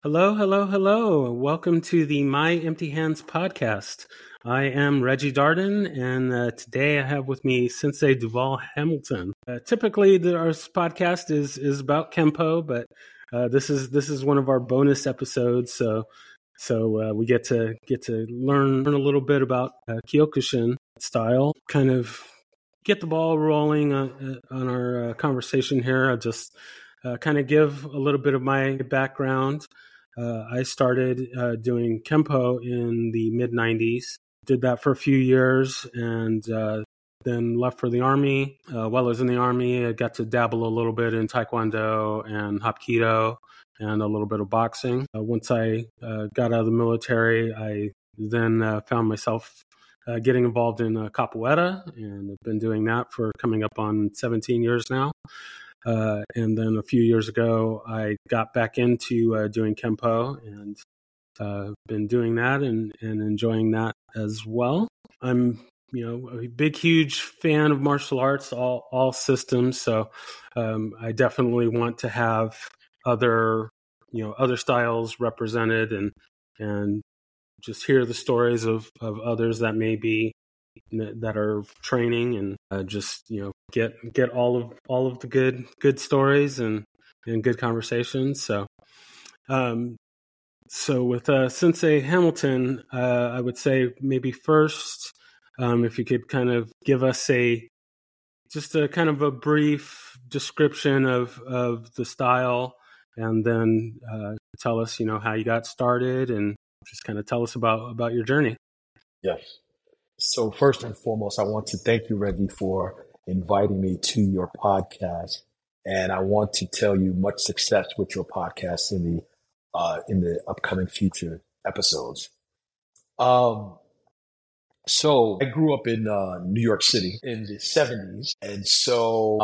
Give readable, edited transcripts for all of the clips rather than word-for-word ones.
Hello, hello, hello. Welcome to the My Empty Hands podcast. I am Reggie Darden, and today I have with me Sensei Duval Hamilton. Typically, our podcast is about Kempo, but this is one of our bonus episodes. So we get to learn a little bit about Kyokushin style. Kind of get the ball rolling on our conversation here. I'll just kind of give a little bit of my background. I started doing Kempo in the mid 90s. Did that for a few years and then left for the Army. While I was in the Army, I got to dabble a little bit in Taekwondo and Hapkido and a little bit of boxing. Once I got out of the military, I then found myself getting involved in capoeira, and I've been doing that for coming up on 17 years now. And then a few years ago, I got back into doing Kempo and been doing that and enjoying that as well. I'm, a big, huge fan of martial arts, all systems. So I definitely want to have other styles represented and just hear the stories of others that may be that are training and just get all of the good stories and good conversations. So with Sensei Hamilton, I would say maybe first, if you could kind of give us just a kind of a brief description of the style, and then tell us how you got started, and just kind of tell us about your journey. Yes. So first and foremost, I want to thank you, Reggie, for inviting me to your podcast. And I want to tell you much success with your podcast in the upcoming future episodes. So I grew up in New York City in the 70s. And so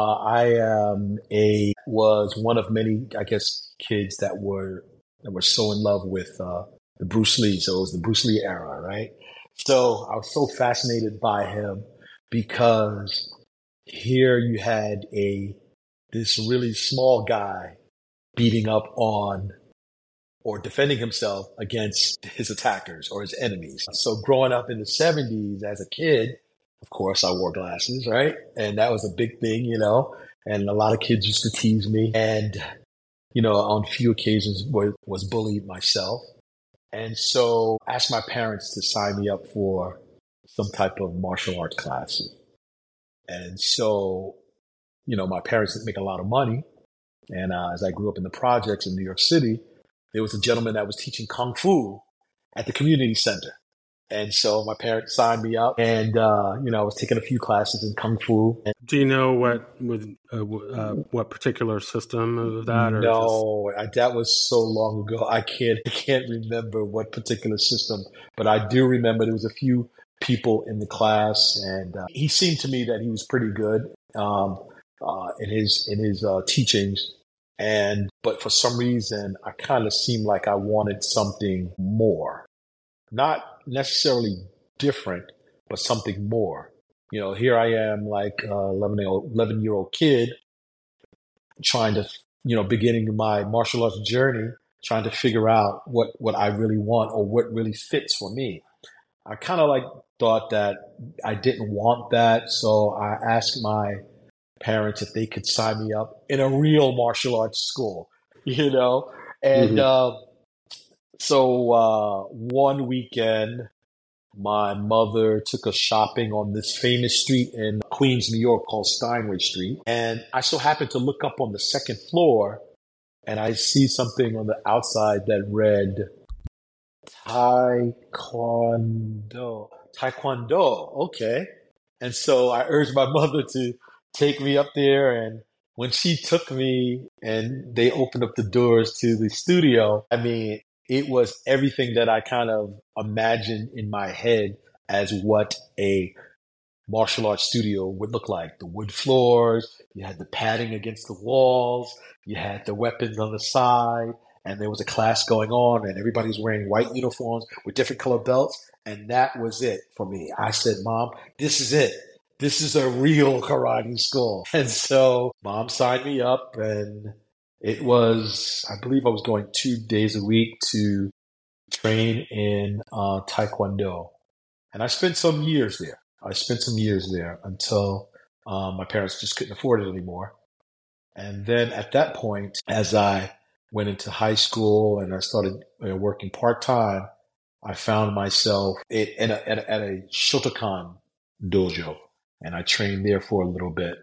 was one of many, I guess, kids that were so in love with the Bruce Lee. So it was the Bruce Lee era, right? So I was so fascinated by him because here you had this really small guy beating up on or defending himself against his attackers or his enemies. So growing up in the 70s as a kid, of course, I wore glasses, right? And that was a big thing, and a lot of kids used to tease me. And, on a few occasions was bullied myself. And so I asked my parents to sign me up for some type of martial art classes. And so, my parents didn't make a lot of money. And as I grew up in the projects in New York City, there was a gentleman that was teaching Kung Fu at the community center. And so my parents signed me up and, I was taking a few classes in Kung Fu. Do you know what particular system of that? Or no, that was so long ago. I can't remember what particular system, but I do remember there was a few people in the class, and he seemed to me that he was pretty good in his teachings. But for some reason, I kind of seemed like I wanted something more, not necessarily different, but something more. Here I am, like 11-year-old kid, trying to, beginning my martial arts journey, trying to figure out what I really want or what really fits for me. I kind of thought that I didn't want that, so I asked my parents if they could sign me up in a real martial arts school, and so one weekend, my mother took us shopping on this famous street in Queens, New York called Steinway Street. And I so happened to look up on the second floor and I see something on the outside that read Taekwondo. Okay. And so I urged my mother to take me up there. And when she took me and they opened up the doors to the studio, it was everything that I kind of imagined in my head as what a martial arts studio would look like. The wood floors, you had the padding against the walls, you had the weapons on the side, and there was a class going on, and everybody was wearing white uniforms with different color belts, and that was it for me. I said, Mom, this is it. This is a real karate school. And so Mom signed me up, and It was, I believe I was going 2 days a week to train in Taekwondo. And I spent some years there. I spent some years there until my parents just couldn't afford it anymore. And then at that point, as I went into high school and I started working part time, I found myself at a Shotokan dojo, and I trained there for a little bit.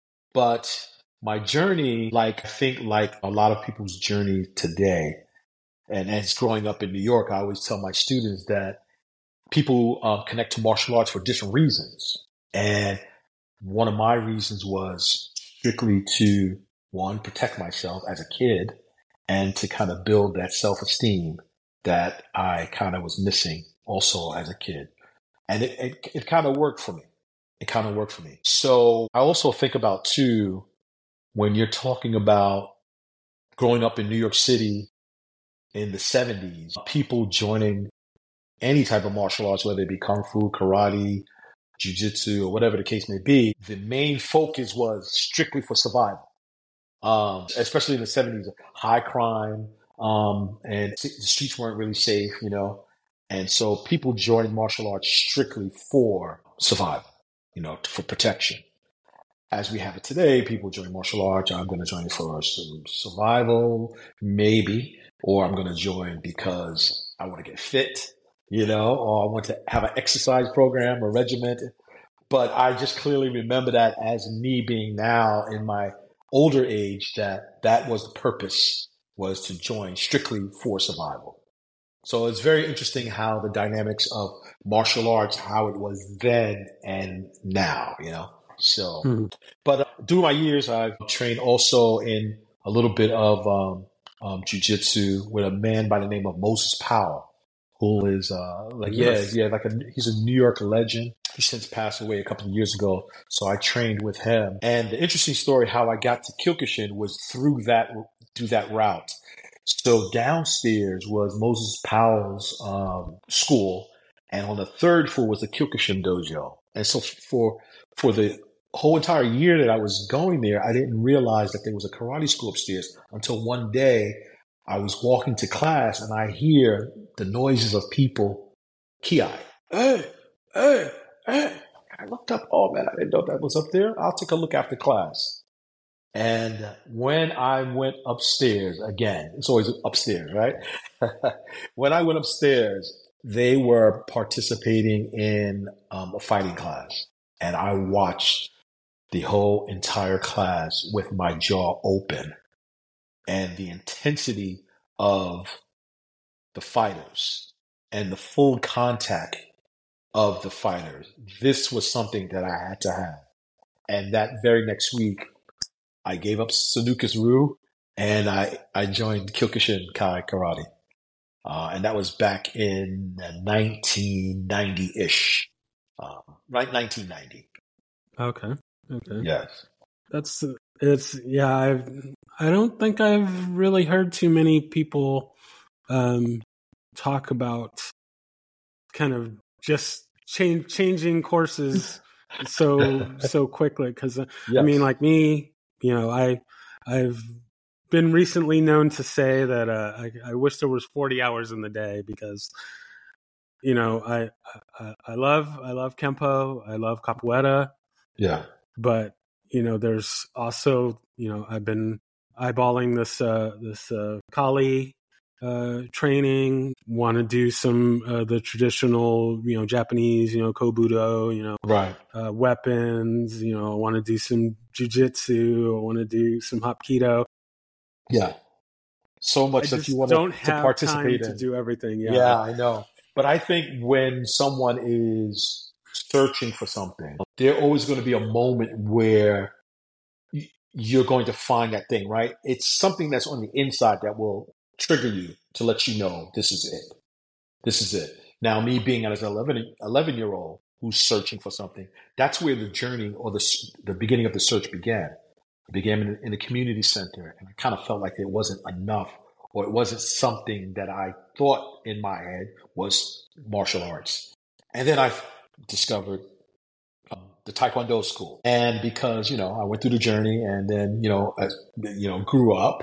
But my journey, like I think like a lot of people's journey today, and as growing up in New York, I always tell my students that people connect to martial arts for different reasons. And one of my reasons was strictly to, one, protect myself as a kid and to kind of build that self-esteem that I kind of was missing also as a kid. And it kind of worked for me. It kind of worked for me. So I also think about, too, when you're talking about growing up in New York City in the 70s, people joining any type of martial arts, whether it be kung fu, karate, jiu-jitsu, or whatever the case may be, the main focus was strictly for survival. Especially in the 70s, high crime, and the streets weren't really safe, and so people joined martial arts strictly for survival, for protection. As we have it today, people join martial arts. I'm going to join for some survival, maybe, or I'm going to join because I want to get fit, or I want to have an exercise program or regiment. But I just clearly remember that as me being now in my older age, that was the purpose, was to join strictly for survival. So it's very interesting how the dynamics of martial arts, how it was then and now, So, but through my years, I've trained also in a little bit of jiu-jitsu with a man by the name of Moses Powell, who is Yes. he's a New York legend. He since passed away a couple of years ago. So I trained with him. And the interesting story how I got to Kyokushin was through that route. So downstairs was Moses Powell's school, and on the third floor was the Kyokushin dojo. And so for the whole entire year that I was going there, I didn't realize that there was a karate school upstairs until one day I was walking to class and I hear the noises of people, ki, hey, hey, hey. I looked up, oh man, I didn't know that was up there. I'll take a look after class. And when I went upstairs, again, it's always upstairs, right? When I went upstairs, they were participating in a fighting class. And I watched the whole entire class with my jaw open, and the intensity of the fighters and the full contact of the fighters. This was something that I had to have. And that very next week, I gave up Sanukas Ryu and I joined Kyokushin Kai Karate. And that was back in 1990-ish. Right, 1990. Okay. Yes. I don't think I've really heard too many people talk about kind of just changing courses so quickly. Because Yes. I mean, like me, I've been recently known to say that I wish there was 40 hours in the day because I love Kempo, I love Capoeira. Yeah. But there's also I've been eyeballing this Kali training. Want to do some the traditional Japanese kobudo Right. weapons. I want to do some jujitsu. I want to do some hapkido. Yeah. So much that you want don't to have participate time in. to do everything. Yeah, I know. But I think when someone is searching for something, there's always going to be a moment where you're going to find that thing, right? It's something that's on the inside that will trigger you to let you know this is it. This is it. Now, me being as an 11-year-old who's searching for something, that's where the journey or the beginning of the search began. It began in the community center, and I kind of felt like it wasn't enough, or it wasn't something that I thought in my head was martial arts. And then I discovered the Taekwondo school. And because, I went through the journey and then, grew up,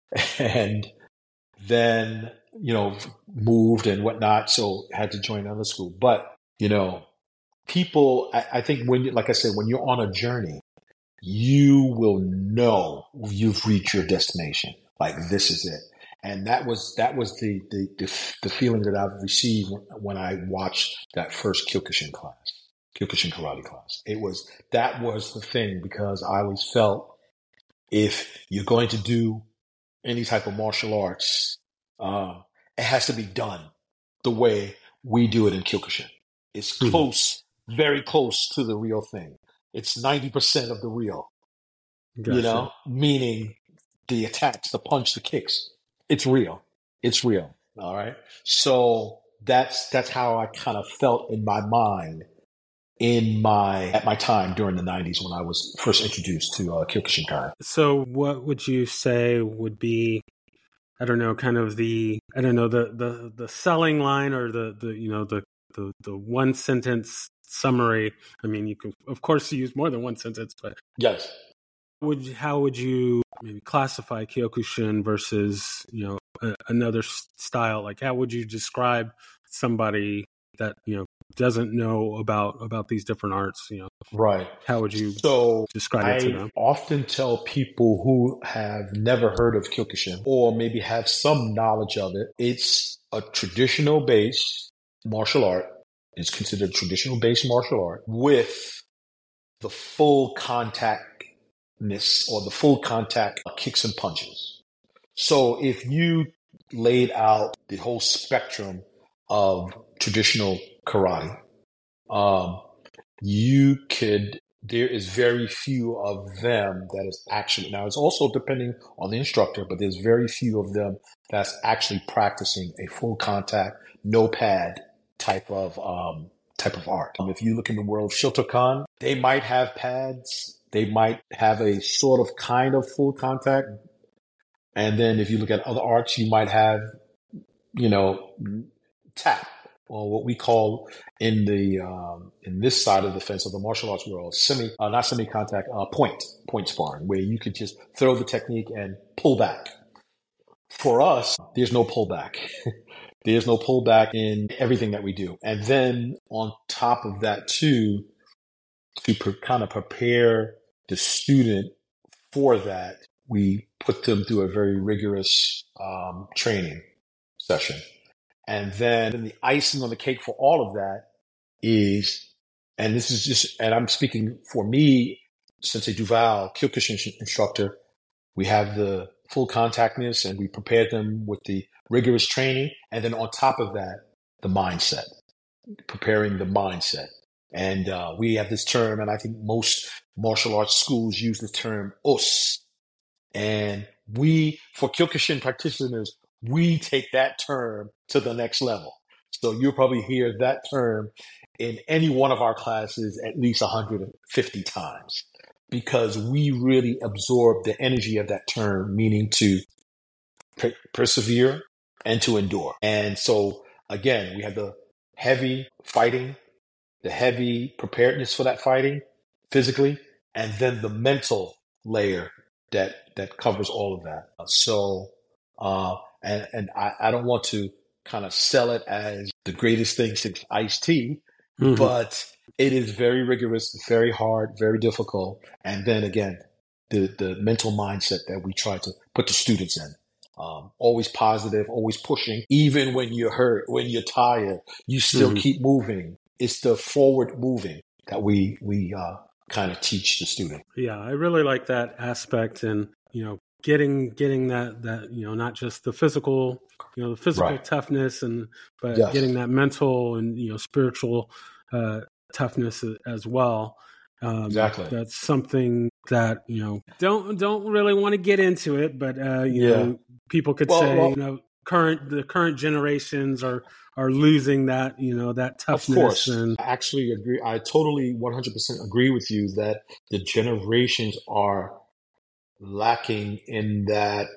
and then, moved and whatnot. So had to join another school. But, people, I think like I said, when you're on a journey, you will know you've reached your destination. Like, this is it. And that was the feeling that I've received when I watched that first Kyokushin karate class. That was the thing, because I always felt, if you're going to do any type of martial arts, it has to be done the way we do it in Kyokushin. It's close, very close to the real thing. It's 90% of the real, Gotcha. Meaning the attacks, the punch, the kicks. It's real. It's real. All right. So that's how I kind of felt in my mind at my time during the 90s when I was first introduced to Kyokushinkai. So what would you say would be, I don't know, kind of the selling line, or the one sentence summary? I mean, you can of course use more than one sentence, but Yes. how would you maybe classify Kyokushin versus another style? Like, how would you describe somebody that doesn't know about these different arts? Right. How would you So describe it to them? I often tell people who have never heard of Kyokushin, or maybe have some knowledge of it, it's a traditional base martial art. It's considered traditional base martial art with the full contactness, or the full contact kicks and punches. So if you laid out the whole spectrum of traditional karate, there is very few of them that is actually, now it's also depending on the instructor, but there's very few of them that's actually practicing a full contact, no pad type of art. If you look in the world of Shotokan, they might have pads. They might have a sort of kind of full contact. And then if you look at other arts, you might have, tap, or what we call in this side of the fence of the martial arts world, not semi-contact, point sparring, where you could just throw the technique and pull back. For us, there's no pullback. There's no pullback in everything that we do. And then on top of that too, to kind of prepare the student for that, we put them through a very rigorous training session. And then the icing on the cake for all of that is, and this is just, and I'm speaking for me, Sensei Duval, Kyokushin instructor, we have the full contactness, and we prepared them with the rigorous training. And then on top of that, the mindset, preparing the mindset. And we have this term, and I think most martial arts schools use the term OS. And for Kyokushin practitioners, we take that term to the next level. So you'll probably hear that term in any one of our classes at least 150 times, because we really absorb the energy of that term, meaning to persevere and to endure. And so, again, we have the heavy fighting, the heavy preparedness for that fighting physically, and then the mental layer that covers all of that. So, and I don't want to kind of sell it as the greatest thing since iced tea, but it is very rigorous, very hard, very difficult. And then again, the mental mindset that we try to put the students in. Always positive, always pushing. Even when you're hurt, when you're tired, you still keep moving. It's the forward moving that we kind of teach the student. Yeah, I really like that aspect, and getting that not just the physical Right. toughness, but Yes. getting that mental and spiritual toughness as well. Exactly. That's something that don't really want to get into it, but people could say the current generations are losing that that toughness. Of course, I actually agree. I totally 100% agree with you that the generations are lacking in that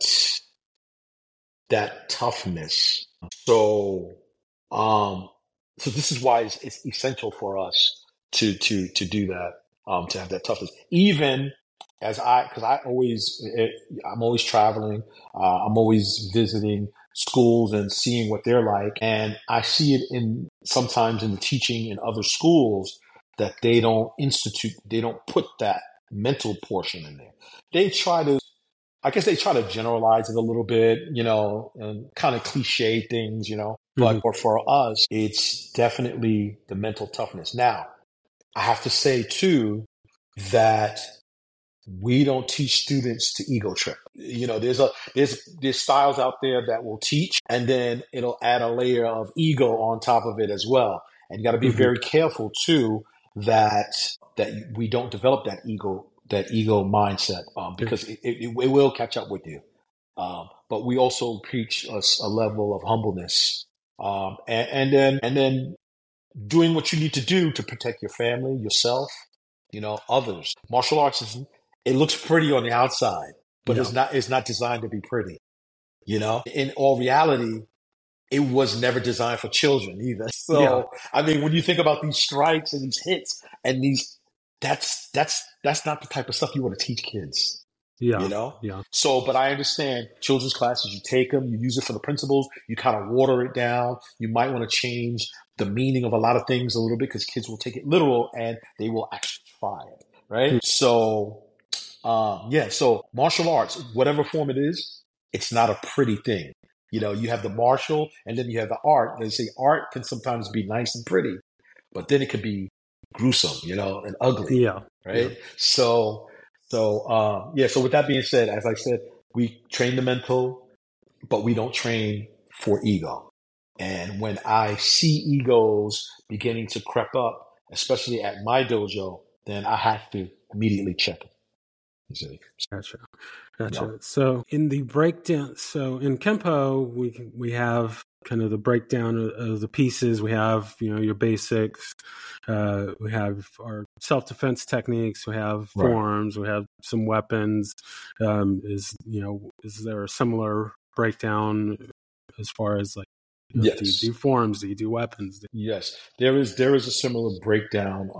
toughness. So, so this is why it's essential for us to do that, to have that toughness. Even because I'm always traveling. I'm always visiting schools and seeing what they're like. And I see it sometimes in the teaching in other schools that they don't put that mental portion in there. I guess they try to generalize it a little bit, and kind of cliche things, Mm-hmm. but for us, it's definitely the mental toughness. Now, I have to say too that we don't teach students to ego trip. There's styles out there that will teach, and then it'll add a layer of ego on top of it as well. And you got to be Mm-hmm. very careful too that we don't develop that ego mindset, because it will catch up with you. But we also preach a level of humbleness, and then doing what you need to do to protect your family, yourself, others. Martial arts it looks pretty on the outside, but Yeah. it's not designed to be pretty. In all reality, it was never designed for children either. Yeah. So, I mean, when you think about these strikes and these hits and that's not the type of stuff you want to teach kids you Yeah. know? Yeah. So, but I understand children's classes, you take them, you use it for the principles, you kind of water it down. You might want to change the meaning of a lot of things a little bit because kids will take it literal and they will actually try it, right? So, yeah, so martial arts, whatever form it is, it's not a pretty thing. You have the martial and then you have the art. They say art can sometimes be nice and pretty, but then it could be gruesome, and ugly, Yeah. Yeah. right? So, so with that being said, as I said, we train the mental, but we don't train for ego. And when I see egos beginning to creep up, especially at my dojo, then I have to immediately check it. You see? Gotcha. Yep. Gotcha. So in the breakdown, so in Kempo, we have kind of the breakdown of the pieces. We have, your basics. We have our self-defense techniques. We have Right. forms. We have some weapons. Is there a similar breakdown as far as like, do you Yes. do forms? Do you do weapons? Yes. There is a similar breakdown.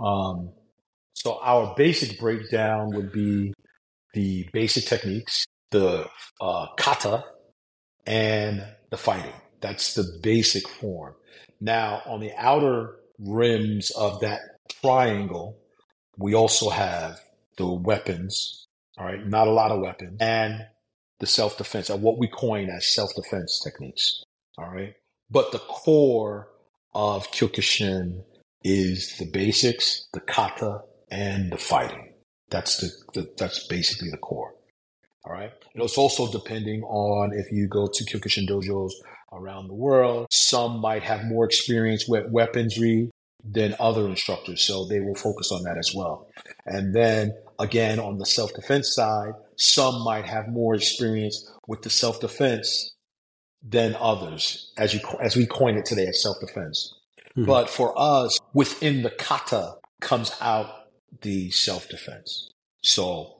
So our basic breakdown would be the basic techniques, the kata, and the fighting. That's the basic form. Now, on the outer rims of that triangle, we also have the weapons, all right, not a lot of weapons, and the self defense, or what we coin as self defense techniques, all right. But the core of Kyokushin is the basics, the kata, and the fighting. That's basically the core. All right. And it's also depending on if you go to Kyokushin dojos around the world. Some might have more experience with weaponry than other instructors, so they will focus on that as well. And then again, on the self-defense side, some might have more experience with the self-defense than others, as we coin it today as self-defense. Mm-hmm. But for us, within the kata comes out the self-defense. So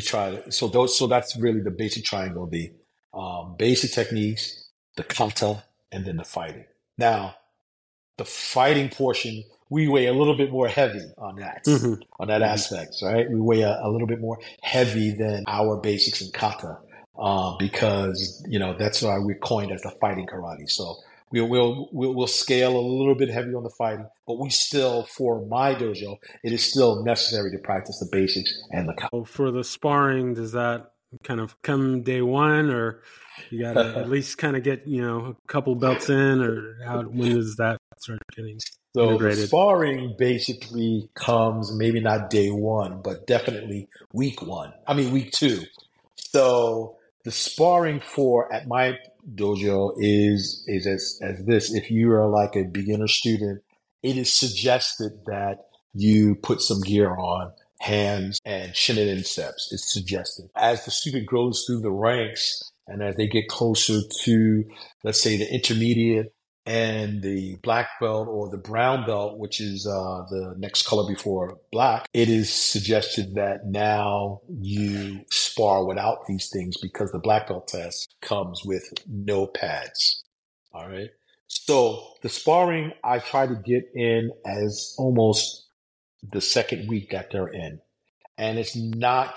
so that's really the basic triangle, the basic techniques, the kata, and then the fighting. Now, the fighting portion, we weigh a little bit more heavy on that, Mm-hmm. aspect, right? We weigh a little bit more heavy than our basics in kata, because, that's why we're coined as the fighting karate. So we'll scale a little bit heavy on the fighting, but we still, for my dojo, it is still necessary to practice the basics and the kata. For the sparring, does that kind of come day one, or you got to at least kind of get a couple belts in, or when does that start getting So the integrated? sparring basically comes maybe not day one, but definitely week one. I mean week two. So the sparring for at my dojo is as this. If you are like a beginner student, it is suggested that you put some gear on, hands and shinin steps. It's suggested. As the student grows through the ranks and as they get closer to, let's say, the intermediate and the black belt or the brown belt, which is the next color before black, it is suggested that now you spar without these things because the black belt test comes with no pads. All right. So the sparring I try to get in as almost the second week that they're in. And it's not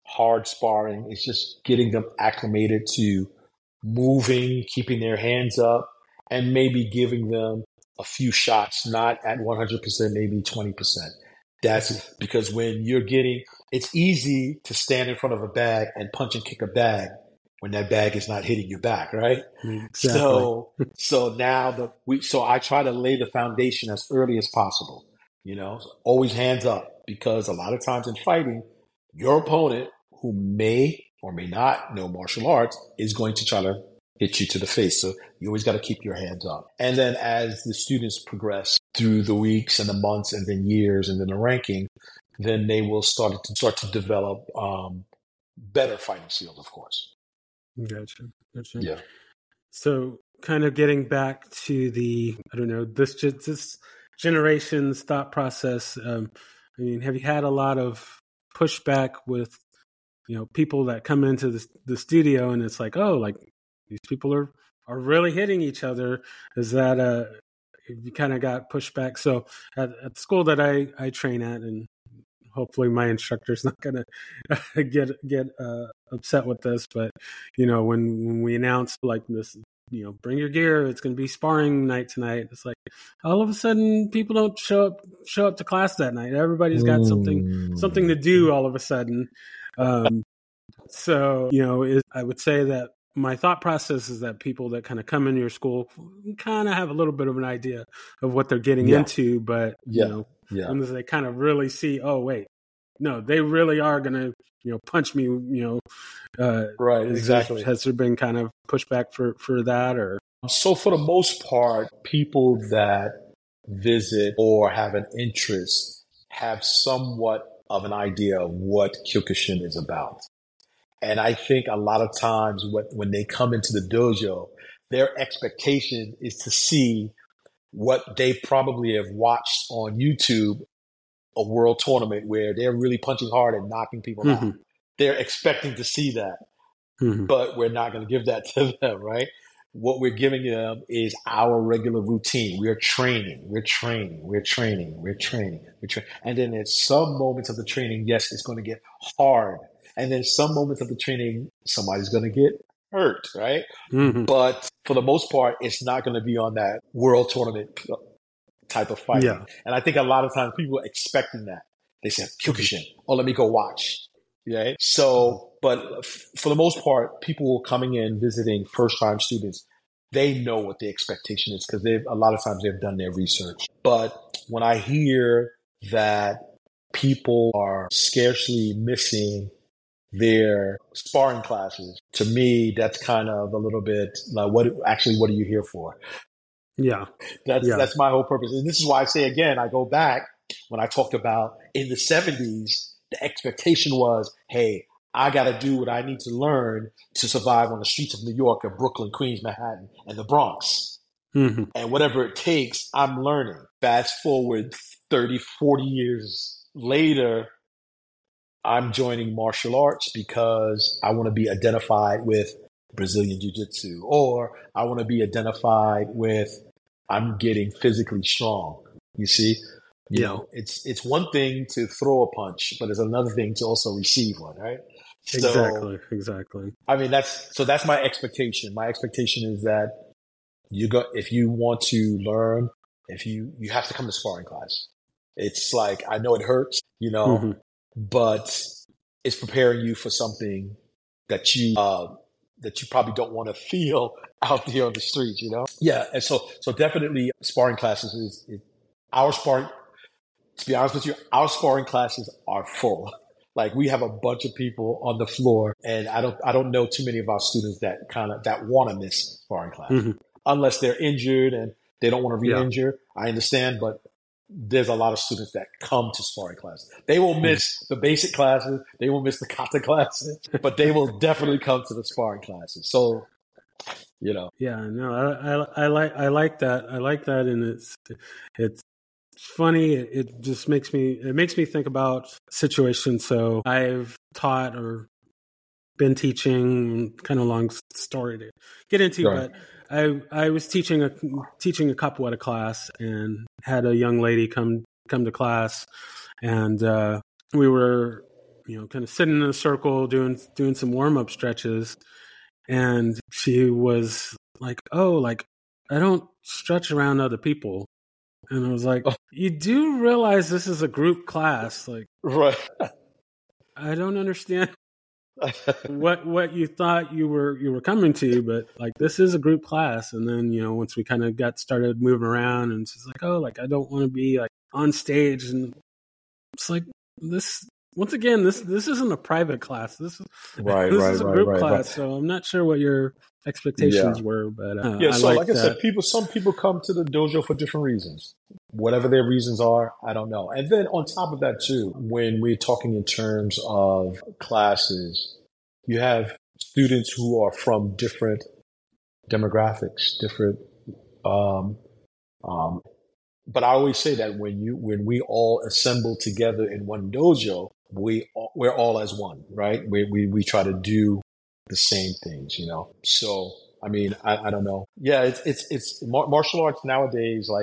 hard sparring. It's just getting them acclimated to moving, keeping their hands up, and maybe giving them a few shots, not at 100%, maybe 20%. That's because when you're getting, it's easy to stand in front of a bag and punch and kick a bag when that bag is not hitting your back, right? Exactly. So now so I try to lay the foundation as early as possible, always hands up, because a lot of times in fighting, your opponent, who may or may not know martial arts, is going to try to hit you to the face. So you always got to keep your hands up. And then as the students progress through the weeks and the months and then years and then the ranking, then they will start to develop better fighting skills, of course. Gotcha. Yeah. So kind of getting back to this generation's thought process. I mean, have you had a lot of pushback with, people that come into the studio and it's like, oh, like these people are really hitting each other? Is that you kind of got pushback? So at the school that I train at, and hopefully my instructor's not going to get upset with this, but when we announced like this, bring your gear, it's going to be sparring night tonight, it's like all of a sudden people don't show up to class that night. Everybody's got something to do all of a sudden. So I would say that my thought process is that people that kind of come into your school kind of have a little bit of an idea of what they're getting into, but when they kind of really see, oh wait, no, they really are going to punch me. Right, exactly. Has there been kind of pushback for that, or? So for the most part, people that visit or have an interest have somewhat of an idea of what Kyokushin is about. And I think a lot of times when they come into the dojo, their expectation is to see what they probably have watched on YouTube, a world tournament where they're really punching hard and knocking people out. They're expecting to see that, but we're not going to give that to them, right? What we're giving them is our regular routine. We're training. And then at some moments of the training, yes, it's going to get hard. And then some moments of the training, somebody's going to get hurt, right? But for the most part, it's not going to be on that world tournament type of fighting. Yeah. And I think a lot of times people are expecting that. They say, Kyokushin, let me go watch. Right? So, but for the most part, people coming in, visiting first-time students, they know what the expectation is because a lot of times they've done their research. But when I hear that people are scarcely missing their sparring classes, to me, that's kind of a little bit like, what are you here for? Yeah. That's my whole purpose. And this is why I say, again, I go back when I talked about in the 70s, the expectation was, hey, I got to do what I need to learn to survive on the streets of New York and Brooklyn, Queens, Manhattan, and the Bronx. And whatever it takes, I'm learning. Fast forward 30, 40 years later, I'm joining martial arts because I want to be identified with Brazilian Jiu-Jitsu, or I want to be identified with I'm getting physically strong. You see? You know, it's one thing to throw a punch, but it's another thing to also receive one, right? Exactly. I mean, that's my expectation. My expectation is that if you want to learn, you have to come to sparring class. It's like, I know it hurts, but it's preparing you for something that you probably don't want to feel out there on the streets, Yeah. And so definitely sparring classes is our sparring. To be honest with you, our sparring classes are full. Like, we have a bunch of people on the floor, and I don't know too many of our students that want to miss sparring class unless they're injured and they don't want to re-injure. I understand, but there's a lot of students that come to sparring classes. They will miss the basic classes, they will miss the kata classes, but they will definitely come to the sparring classes. So, Yeah, no, I like that. I like that, and it's funny. It just makes me think about situations. So I've taught or been teaching, kind of long story to get into, right. But I was teaching a capoeira class and had a young lady come to class, and we were kind of sitting in a circle doing some warm up stretches, and she was like, "Oh, like I don't stretch around other people," and I was like, "You do realize this is a group class? Like, Right. I don't understand what you thought you were coming to, but like this is a group class." And then once we kind of got started moving around, and she's like, "Oh, like I don't want to be like on stage," and it's like this. Once again, this isn't a private class. This is Right, this right, is a right, group right, class. right. So I'm not sure what your Yeah. expectations were, but Yeah. I So, like like I said, that. some people come to the dojo for different reasons. Whatever their reasons are, I don't know. And then on top of that, too, when we're talking in terms of classes, you have students who are from different demographics, different. Um, um, but I always say that when we all assemble together in one dojo, we're all as one, right? We try to do the same things, So I mean, I don't know. Yeah, it's martial arts nowadays. Like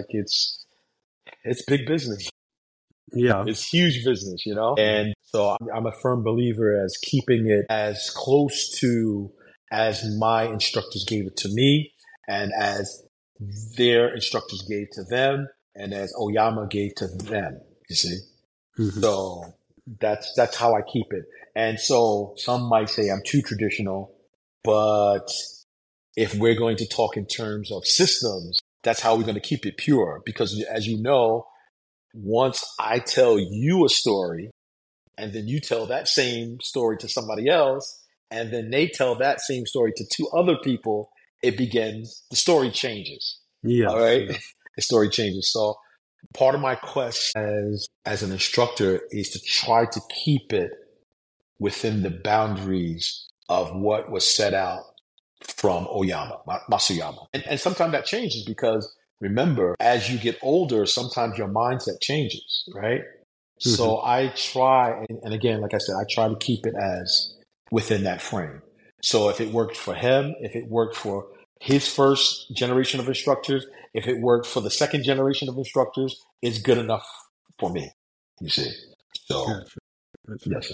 it's big business. Yeah. It's huge business, And so I'm a firm believer as keeping it as close to as my instructors gave it to me, and as their instructors gave to them, and as Oyama gave to them. You see, Mm-hmm. so that's how I keep it. And so some might say I'm too traditional, but if we're going to talk in terms of systems, that's how we're going to keep it pure. Because as you know, once I tell you a story, and then you tell that same story to somebody else, and then they tell that same story to two other people, the story changes. All Yes. right. Yes. The story changes. So part of my quest as an instructor is to try to keep it within the boundaries of what was set out from Oyama, Masuyama. And sometimes that changes because remember, as you get older, sometimes your mindset changes, right? Mm-hmm. So I try, and again, like I said, I try to keep it as within that frame. So if it worked for him, if it worked for his first generation of instructors, if it worked for the second generation of instructors, it's good enough for me, you see. So, Gotcha. yes, sir.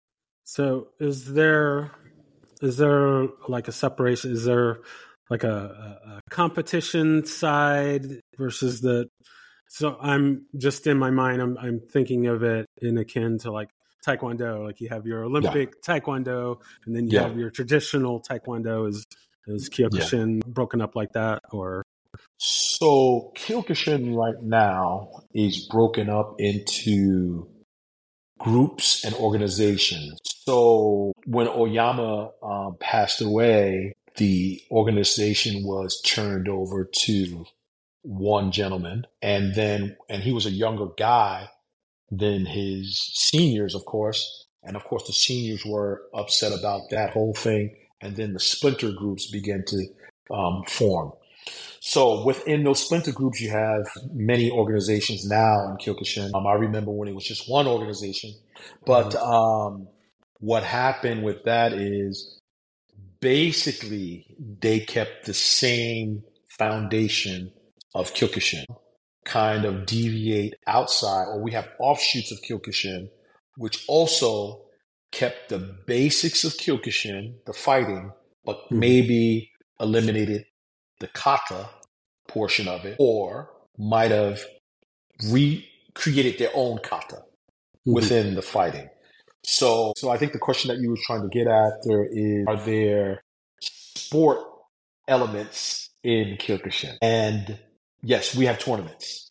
So is there like a separation? Is there like a competition side versus the? So I'm just in my mind. I'm thinking of it in akin to like Taekwondo. Like you have your Olympic Taekwondo, and then you have your traditional Taekwondo. Is Kyokushin broken up like that, or? So Kyokushin right now is broken up into groups and organizations. So when Oyama passed away, the organization was turned over to one gentleman, and he was a younger guy than his seniors, of course. And of course, the seniors were upset about that whole thing. And then the splinter groups began to form. So within those splinter groups, you have many organizations now in Kyokushin. I remember when it was just one organization. But what happened with that is basically they kept the same foundation of Kyokushin, kind of deviate outside, or we have offshoots of Kyokushin, which also kept the basics of Kyokushin, the fighting, but maybe eliminated the kata portion of it, or might have recreated their own kata within the fighting. So I think the question that you were trying to get at there is, are there sport elements in Kyokushin? And yes, we have tournaments.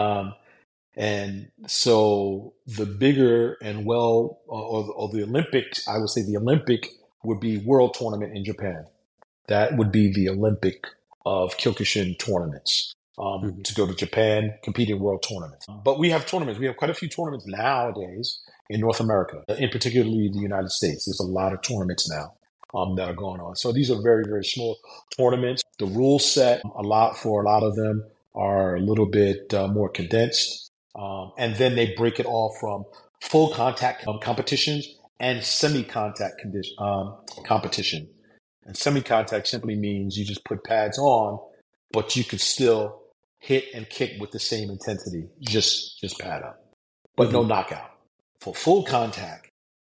And so the bigger and or the Olympics, I would say the Olympic would be World Tournament in Japan. That would be the Olympic of Kyokushin tournaments. To go to Japan, compete in world tournaments. But we have tournaments. We have quite a few tournaments nowadays in North America, in particularly the United States. There's a lot of tournaments now that are going on. So these are very, very small tournaments. The rule set for a lot of them are a little bit more condensed. And then they break it off from full contact competitions and semi-contact competition. And semi-contact simply means you just put pads on, but you could still hit and kick with the same intensity, just pad up, but no knockout. For full contact,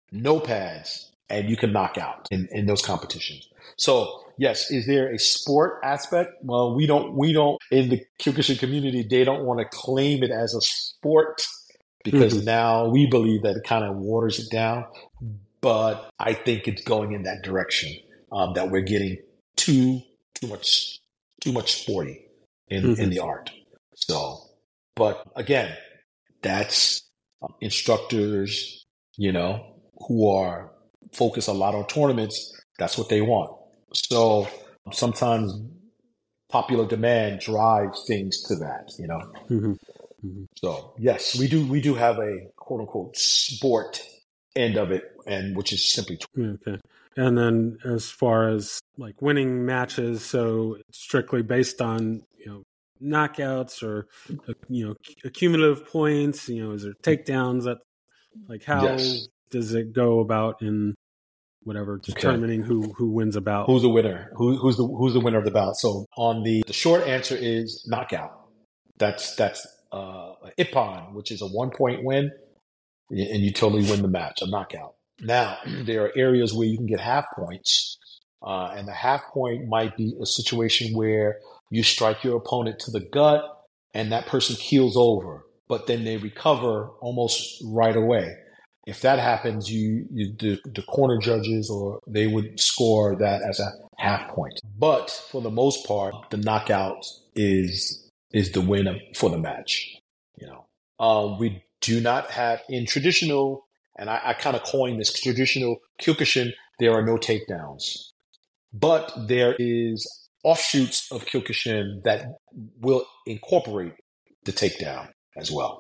no pads, and you can knock out in those competitions. So yes, is there a sport aspect? Well, we don't in the Kyokushin community, they don't want to claim it as a sport because now we believe that it kind of waters it down. But I think it's going in that direction, that we're getting too much sporty in the art. So, but again, that's instructors, who are focused a lot on tournaments. That's what they want. So sometimes popular demand drives things to that. So yes, we do have a quote unquote sport end of it, and which is simply. Okay. And then as far as like winning matches, so strictly based on, knockouts or, accumulative points, is there takedowns that, like, how Yes. does it go about in whatever determining who wins a bout? Who's the winner? Who's the winner of the bout? So on the short answer is knockout. That's Ippon, which is a 1-point win, and you totally win the match, a knockout. Now, there are areas where you can get half points, and the half point might be a situation where you strike your opponent to the gut and that person keels over, but then they recover almost right away. If that happens, the corner judges or they would score that as a half point. But for the most part, the knockout is the win for the match. We do not have in traditional, and I kind of coined this traditional Kyokushin. There are no takedowns, but there is offshoots of Kyokushin that will incorporate the takedown as well.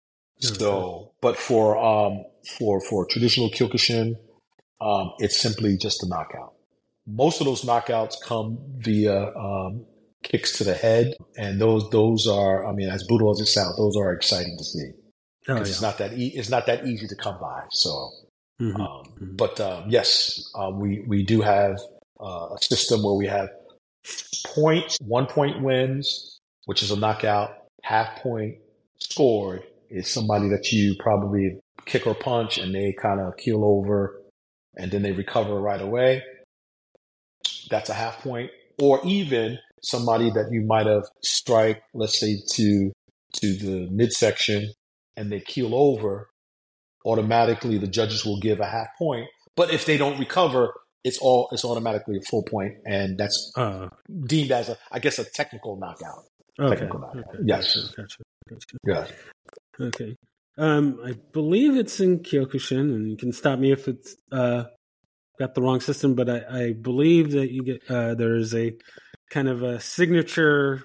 So, but for traditional Kyokushin, it's simply just a knockout. Most of those knockouts come via kicks to the head, and those are, I mean, as brutal as it sounds, those are exciting to see because it's not that easy to come by. So, but yes, we do have a system where we have points, 1-point wins, which is a knockout, half point scored is somebody that you probably kick or punch and they kind of keel over and then they recover right away. That's a half point. Or even somebody that you might have strike, let's say to the midsection and they keel over, automatically the judges will give a half point. But if they don't recover, it's automatically a full point, and that's deemed as a technical knockout. Okay. Technical knockout. Okay. Yes. Gotcha. Yeah. Okay. I believe it's in Kyokushin, and you can stop me if it's got the wrong system, but I believe that you get there's a kind of a signature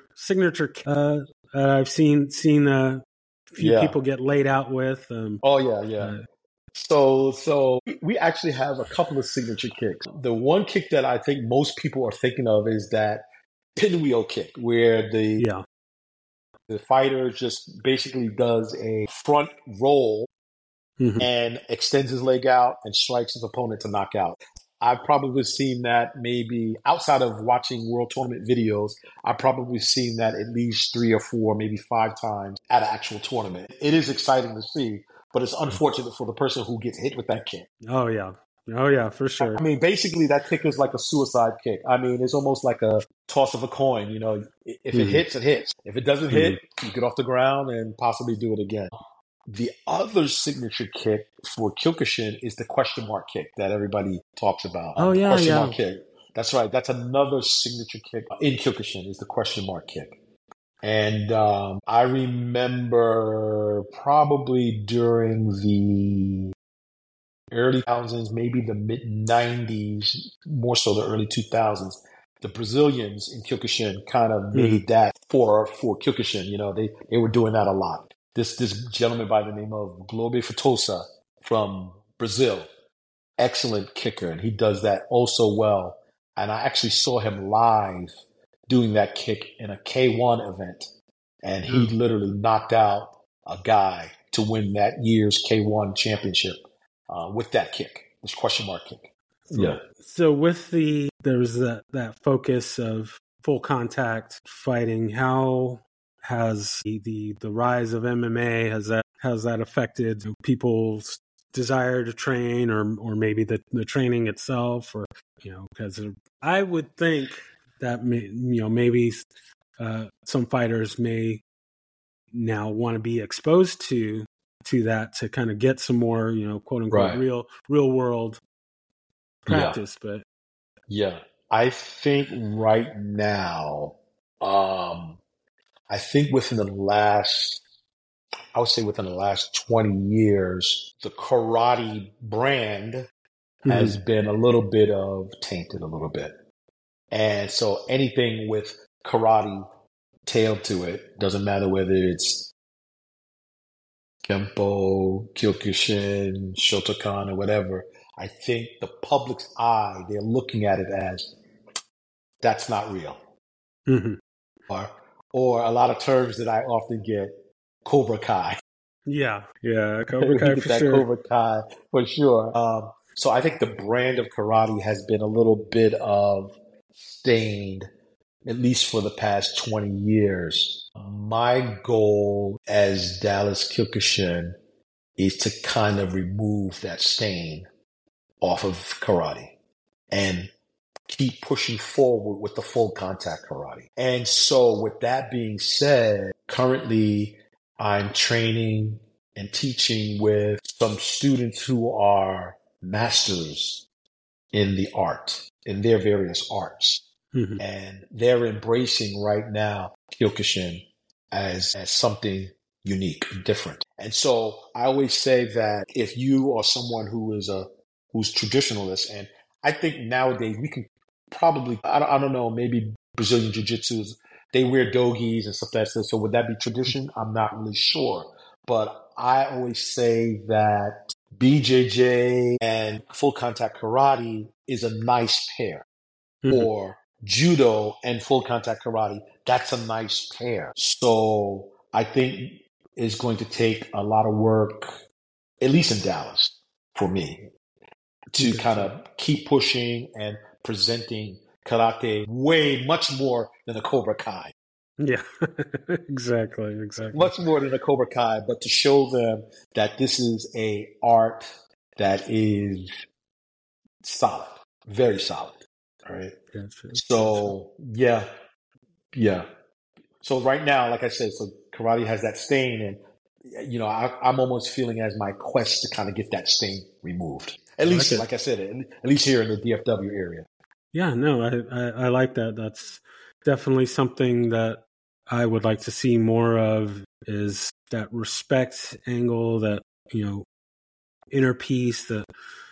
I've seen a few people get laid out with. So we actually have a couple of signature kicks. The one kick that I think most people are thinking of is that pinwheel kick, where the fighter just basically does a front roll and extends his leg out and strikes his opponent to knock out. I've probably seen that maybe outside of watching World Tournament videos, I've probably seen that at least 3 or 4, maybe 5 times at an actual tournament. It is exciting to see, but it's unfortunate for the person who gets hit with that kick. Oh, yeah, for sure. I mean, basically, that kick is like a suicide kick. I mean, it's almost like a toss of a coin. If it hits, it hits. If it doesn't hit, you get off the ground and possibly do it again. The other signature kick for Kyokushin is the question mark kick that everybody talks about. Question mark kick. That's right. That's another signature kick in Kyokushin is the question mark kick. And I remember probably during the early 2000s, maybe the mid 90s, more so the early 2000s, the Brazilians in Kyokushin kind of made that for Kyokushin. They were doing that a lot. This gentleman by the name of Globe Fatosa from Brazil, excellent kicker, and he does that oh so well. And I actually saw him live doing that kick in a K1 event, and he literally knocked out a guy to win that year's K1 championship with that kick, this question mark kick. Yeah. So with there's that focus of full contact fighting, how has the rise of MMA has that affected people's desire to train, or maybe the training itself, or because I would think that maybe some fighters may now want to be exposed to that to kind of get some more quote unquote Right. real world practice. Yeah. But yeah, I think right now, I think I would say within the last 20 years, the karate brand has been a little bit of tainted a little bit. And so anything with karate tailed to it, doesn't matter whether it's Kempo, Kyokushin, Shotokan, or whatever, I think the public's eye, they're looking at it as that's not real. mm-hmm. Or a lot of terms that I often get, Cobra Kai. Yeah, Cobra Kai for sure. Cobra Kai for sure. So I think the brand of karate has been a little bit of stained, at least for the past 20 years. My goal as Dallas Kyokushin is to kind of remove that stain off of karate and keep pushing forward with the full contact karate. And so with that being said, currently I'm training and teaching with some students who are masters in the art, in their various arts. Mm-hmm. And they're embracing right now Kyokushin as something unique, different. And so I always say that if you are someone who's traditionalist, and I think nowadays we can probably, I don't know, maybe Brazilian Jiu-Jitsu, they wear dogis and stuff like that. So would that be tradition? I'm not really sure. But I always say that BJJ and full contact karate is a nice pair. Mm-hmm. Or judo and full contact karate, that's a nice pair. So I think it's going to take a lot of work, at least in Dallas, for me, to kind of keep pushing and presenting karate way much more than a Cobra Kai. Yeah, exactly. Much more than a Cobra Kai, but to show them that this is a art that is solid, very solid. All right. Gotcha. So yeah. So right now, like I said, so karate has that stain, and I'm almost feeling as my quest to kind of get that stain removed. At least, like I said, at least here in the DFW area. Yeah, no, I like that. That's definitely something that I would like to see more of, is that respect angle, that inner peace, the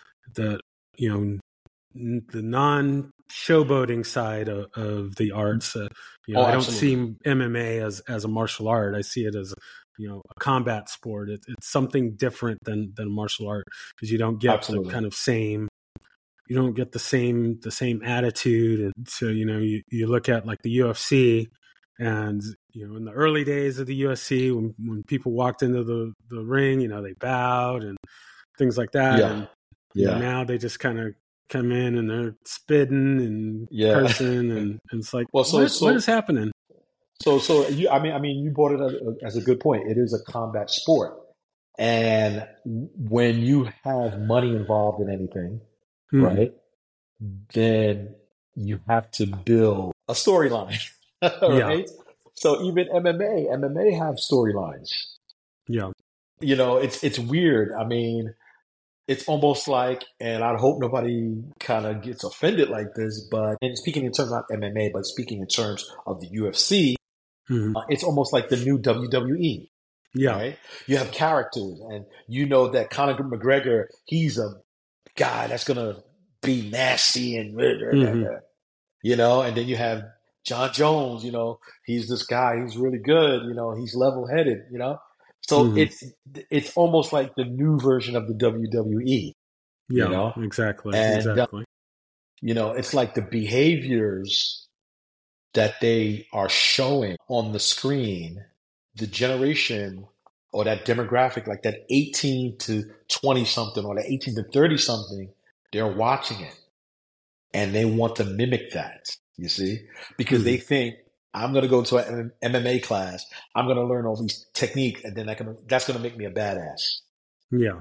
non-showboating side of the arts. I don't see MMA as a martial art. I see it as a combat sport. It's something different than martial art, because you don't get the kind of same. You don't get the same attitude. And so you look at like the UFC, and in the early days of the UFC, when people walked into the ring, they bowed and things like that. Yeah. And now they just kind of come in and they're spitting and cursing, and it's like, what is happening? So you brought it as a good point. It is a combat sport, and when you have money involved in anything, right, then you have to build a storyline, right? So even MMA have storylines. Yeah, it's weird. I mean, it's almost like, and I hope nobody kind of gets offended like this, but, and speaking in terms of not MMA, but speaking in terms of the UFC, it's almost like the new WWE. Yeah. Right? You have characters, and that Conor McGregor, he's a guy that's going to be nasty and, and then you have John Jones, he's this guy, he's really good, he's level-headed, So it's almost like the new version of the WWE. Yeah, exactly. And, exactly. It's like the behaviors that they are showing on the screen, the generation or that demographic, like that 18 to 20 something or that 18 to 30 something, they're watching it and they want to mimic that, you see, because they think, I'm going to go to an MMA class. I'm going to learn all these techniques, and then that's going to make me a badass. Yeah.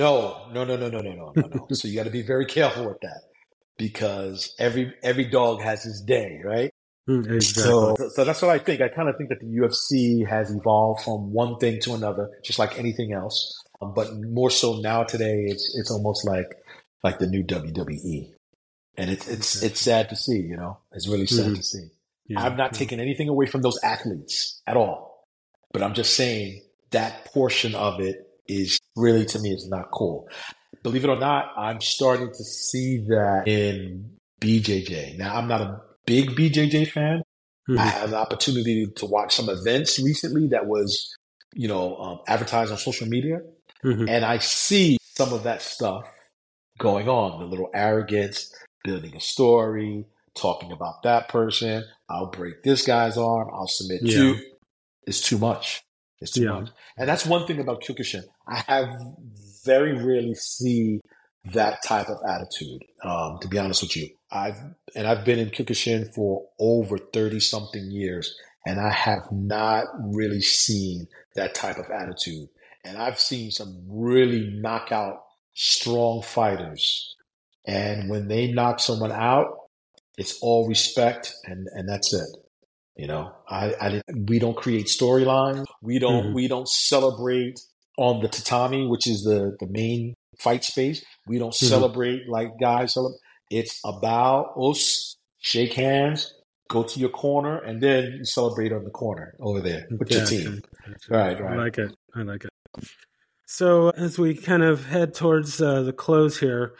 No. So you got to be very careful with that because every dog has his day, right? Exactly. So that's what I think. I kind of think that the UFC has evolved from one thing to another, just like anything else. But more so now today, it's almost like the new WWE, and it's sad to see. You know, it's really sad to see. Yeah. I'm not taking anything away from those athletes at all, but I'm just saying that portion of it is really, to me, is not cool. Believe it or not, I'm starting to see that in BJJ. Now, I'm not a big BJJ fan. I had an opportunity to watch some events recently that was, advertised on social media. And I see some of that stuff going on, the little arrogance, building a story, talking about that person. I'll break this guy's arm. I'll submit you. It's too much. It's too much. And that's one thing about Kyokushin. I have very rarely see that type of attitude, to be honest with you. I've been in Kyokushin for over 30 something years, and I have not really seen that type of attitude. And I've seen some really knockout strong fighters. And when they knock someone out, it's all respect and that's it. You know, we don't create storylines. We don't celebrate on the tatami, which is the main fight space. We don't celebrate like guys celebrate. It's about us, shake hands, go to your corner, and then you celebrate on the corner over there with your team. Right. I like it. So as we kind of head towards the close here,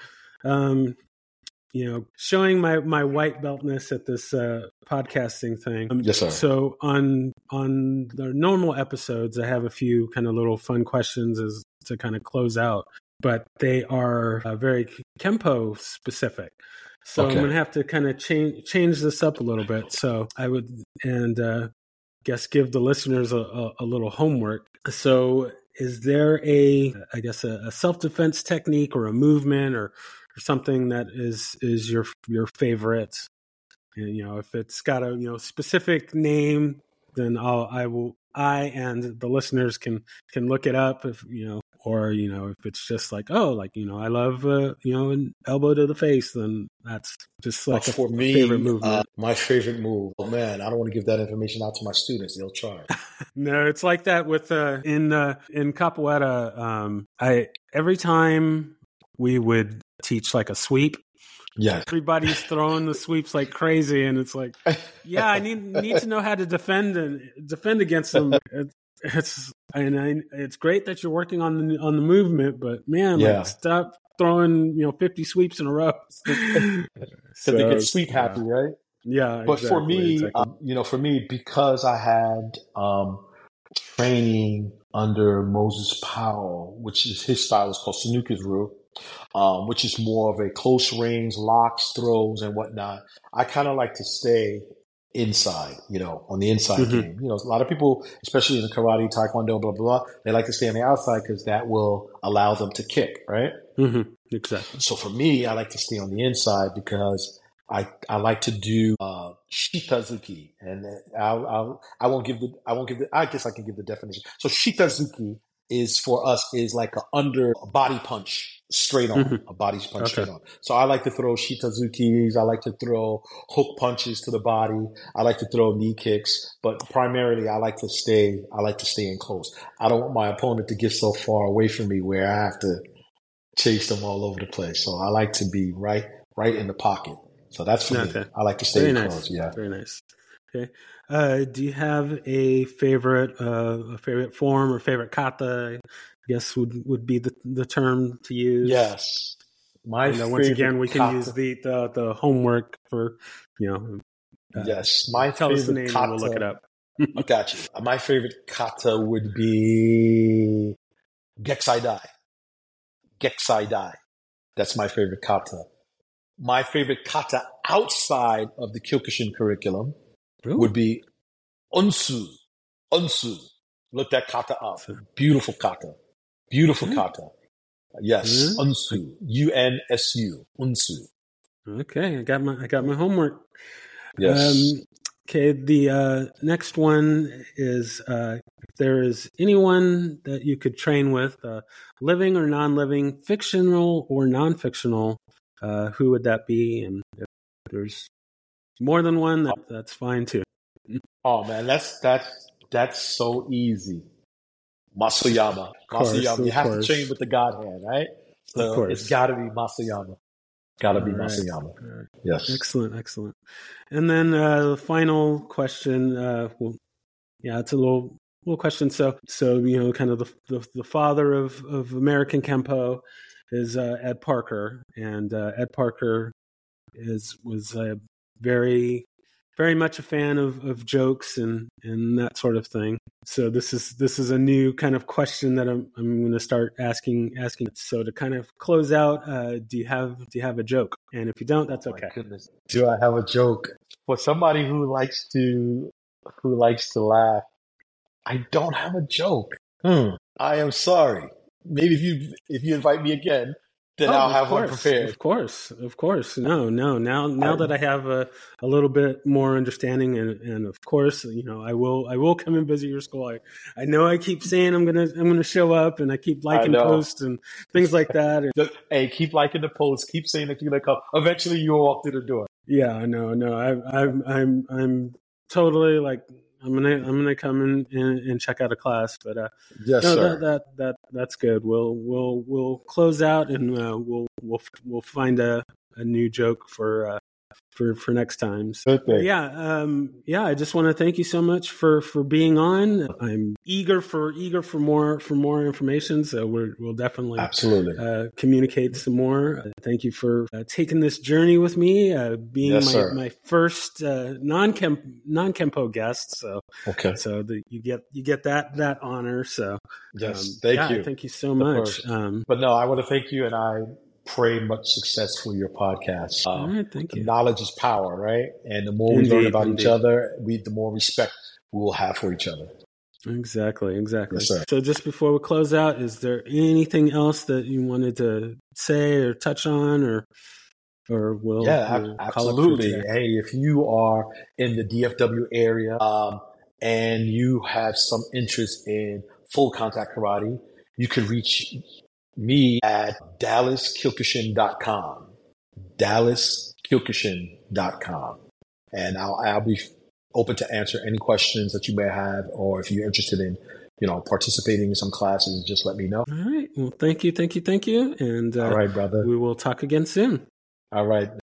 showing my white beltness at this podcasting thing. Yes, sir. So on the normal episodes, I have a few kind of little fun questions as to kind of close out, but they are very Kempo specific. So I'm going to have to kind of change this up a little bit. So I would, guess give the listeners a little homework. So is there a self-defense technique or a movement or something that is your favorite? And, if it's got a specific name, then I and the listeners can look it up if if it's just like I love an elbow to the face, then that's just like for me, favorite movement. My favorite move. Oh man, I don't want to give that information out to my students; they'll try. No, it's like that with in capoeira. Every time we would teach like a sweep. Yeah, everybody's throwing the sweeps like crazy, and it's like, yeah, I need to know how to defend against them. It's great that you're working on the movement, but man, like, stop throwing 50 sweeps in a row. So they get sweep happy, right? Yeah, but for me, because I had training under Moses Powell, which is his style is called Sanukizuru, which is more of a close range, locks, throws, and whatnot. I kind of like to stay inside, on the inside game. A lot of people, especially in the karate, taekwondo, blah, blah, blah, they like to stay on the outside because that will allow them to kick, right? Exactly. So for me, I like to stay on the inside because I like to do shitazuki, and I won't give the I guess I can give the definition. So shitazuki is for us is like a body punch straight on, a body punch straight on. So I like to throw shitazukis. I like to throw hook punches to the body. I like to throw knee kicks, but primarily I like to stay in close. I don't want my opponent to get so far away from me where I have to chase them all over the place. So I like to be right in the pocket. So that's for me. I like to stay in close. Yeah. Very nice. Okay. Do you have a favorite form or favorite kata? I guess would be the term to use. Yes. Once again, we can use the homework for yes. My tell favorite us the name kata, and we'll look it up. I got you. My favorite kata would be Geksai Dai. Geksai Dai. That's my favorite kata. My favorite kata outside of the Kyokushin curriculum would be Unsu. Unsu. Look that kata up. Beautiful kata. Kata. Yes, Unsu. UNSU. Unsu. Okay, I got my homework. Yes. Okay, the next one is if there is anyone that you could train with, living or non-living, fictional or non-fictional, who would that be? And if there's more than one, that's fine too. Oh man, that's so easy. Masuyama. Masuyama. You have to train with the God hand, right? So it's got to be Masuyama. Got to be Masuyama. Right. Yes. Excellent. And then the final question. It's a little question. So kind of the father of American Kempo is Ed Parker, and Ed Parker was very very much a fan of jokes and that sort of thing. So this is a new kind of question that I'm going to start asking. So to kind of close out, do you have a joke? And if you don't, that's okay. My goodness. Do I have a joke for somebody who likes to laugh? I don't have a joke. I am sorry. Maybe if you invite me again, then I'll have one prepared. Of course. No. Now that I have a little bit more understanding, and of course, I will come and visit your school. I know I keep saying I'm gonna show up, and I keep liking posts and things like that. Hey, keep liking the posts. Keep saying that you're gonna come. Eventually, you'll walk through the door. Yeah, no. I'm totally like. I'm gonna come and check out a class, but yes, sir. That's good. We'll close out and we'll find a new joke for next time. So, I just want to thank you so much for being on. I'm eager for more information. So we'll definitely absolutely communicate some more. Thank you for taking this journey with me, being my first non-Kempo guest. So so you get that honor. So yes, thank you so much. But no, I want to thank you, and I pray much success for your podcast. All right, thank you. Knowledge is power, right? And the more we learn about each other, the more respect we will have for each other. Exactly. Yes, sir. So just before we close out, is there anything else that you wanted to say or touch on, or we'll absolutely. Hey, if you are in the DFW area and you have some interest in full contact karate, you can reach me at DallasKyokushin.com. DallasKyokushin.com. And I'll be open to answer any questions that you may have, or if you're interested in, participating in some classes, just let me know. All right. Well, thank you. And all right, brother. We will talk again soon. All right.